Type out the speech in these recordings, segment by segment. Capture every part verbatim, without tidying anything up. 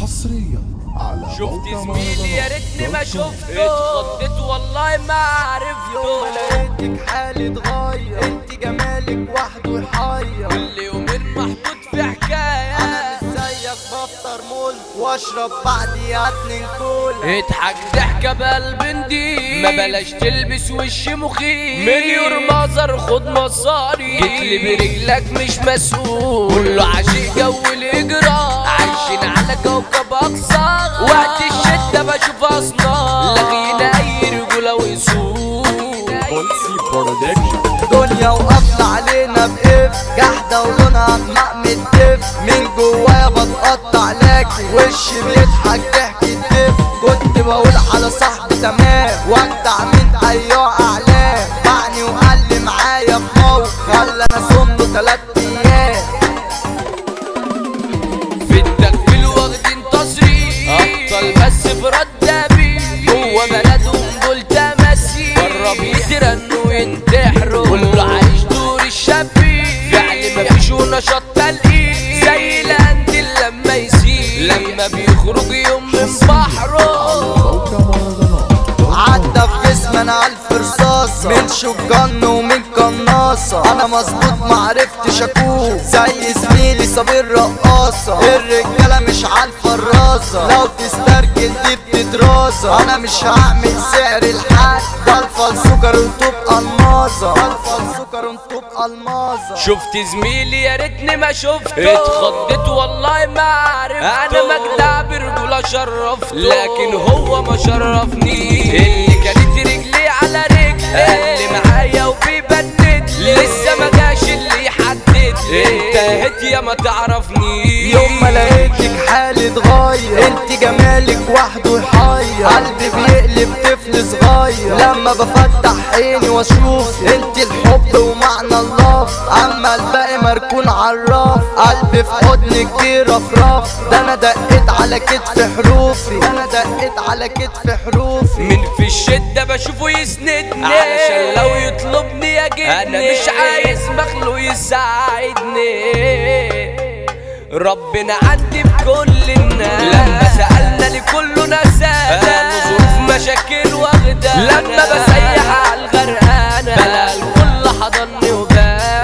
حصريا على شفت زميلي يا ريتني ما شفته، اتخضيت والله ما عرفته. لقيتك حالي اتغير، انت جمالك وحده يحير. كل يومين محطوط في حكايه، انا مش زيك بفطر مول واشرب بعديها اتنين كولا. اضحك ضحكه بقلب نضيف، ما بلاش تلبس وش مخيف. مليون مظهر خد مصاري، جيتلي برجلك مش مسؤول. كله عاشق جو الاجرام، عايشين على كوكب اقصى. وقت الشده بشوف اصناف، لاغيين اي رجوله ويسوق. دنيا وقفل علينا بقف، جحدة ولونها اغمق من الدف. من جوايا بتقطع لكن وشي بيضحك ضحك الدف. كنت بقول على صاحبي تمام، واجدع من ايوه اعلام. باعني وقال لي معايا في موقف، خلى انا صمته تلات ايام. في التكفيل واخدين تصريح، ابطال بس في رد بيه. هو بلدهم دول تماثيل، بره بيترنوا وينتحروا. كله عايش دور الشبيه، فعل مفيش ونشاط تلقيه. زي القنديل لما يسيل، لما بيخرج يوم من بحره. عدى في جسمي انا الف رصاصة، من شجن ومن قناصة. انا مظبوط معرفتش اكون زي زميلي صابر رقاصة. الرجالة مش عالفرازة، لو تسترجل دي بتترازة. انا مش هعمل سعر الحق، ده الفلسكر انتو بألمازة. ده الفلسكر انتو بألمازة. شفت زميلي يا ريتني ما شفته، اتخضيت والله ما عرفته. انا مجدع برجولة شرفته، لكن هو ما شرفنيش. اللي كانت رجلي على رجلي، اللي معايا وبيبندلي. لسه ما جاش اللي يحددلي، انتهت يا ما تعرفنيش. يوم ما لقيتك حالي اتغير، انت جمالك وحده يحير. قلبي بيقلب طفل صغير لما بفتح عيني واشوف. انت الحب ومعنى الله، اما الباقي مركون عالراف. قلبي في حضنك بيرفرف، ده انا دقيت على كتف حروفي. ده انا دقيت على كتف حروفي. من في الشدة بشوفه يسندني، علشان لو يطلبني يجدني. انا مش عايز مخلوق يساعدني، ربنا عندي بكل الناس. لما سألنا لكله نسانا، ظروف مشاكل واخدة. لما بسيح على الغرقانة، بلا الكل حضني وبس.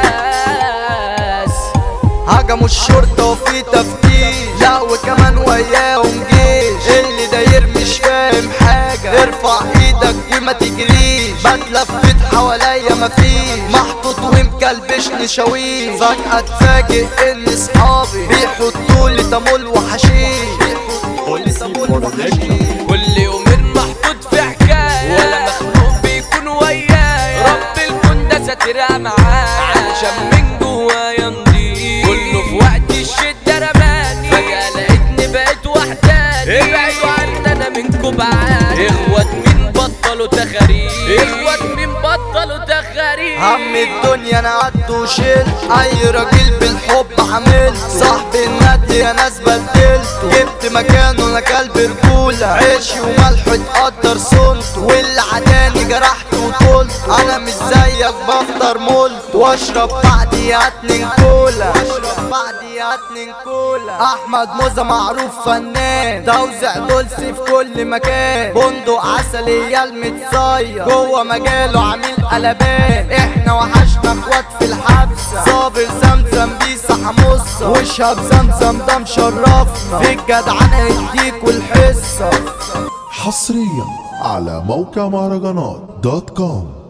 هجموا الشرطة وفي تفتيش، لا وكمان وياهم جيش. اللي داير مش فاهم حاجة، ارفع ايدك وما تجريش. بتلفت حواليا مفيش، محطوط ومكلبشني شاويش. فجأة اتفاجئ ان صحابي بيحطولي تمول وحشيش. بيحطولي تمول وحشيش. كل يومين محطوط في حكاية، ولا مخلوق بيكون ويايا. رب الكون ده ساترها معايا، علشان من جوايا نضيف. كله في وقت الشدة رماني، فجأة لقيتني بقيت وحداني. ابعدوا عني انا منكوا بعاني، اخوات مين بطلوا تخاريف. اخوات مين بطلوا تخاريف. هم الدنيا انا قد وشلت، اي راجل بالحب عملت. صاحبي الندي يا ناس بدلته، جبت مكانه انا كلب رجولة. عيشي وملحه اتقدر صنته، واللي عداني جرحته وطلت. انا مش زيك بفطر مولت، واشرب بعديها اتنين كولا. واشرب بعديها اتنين كولا. احمد موزة معروف فنان، توزع دولسي في كل مكان. بندق عسلية المتصير، جوه مجاله عامل قلبان. احنا وحشنا اخوات في الحبسة، صابر زمزم بيسا حمصة. وشهب زمزم ده مشرفنا، في الجدعنة يديك والحصة. حصريا على موقع مهرجانات دوت كوم.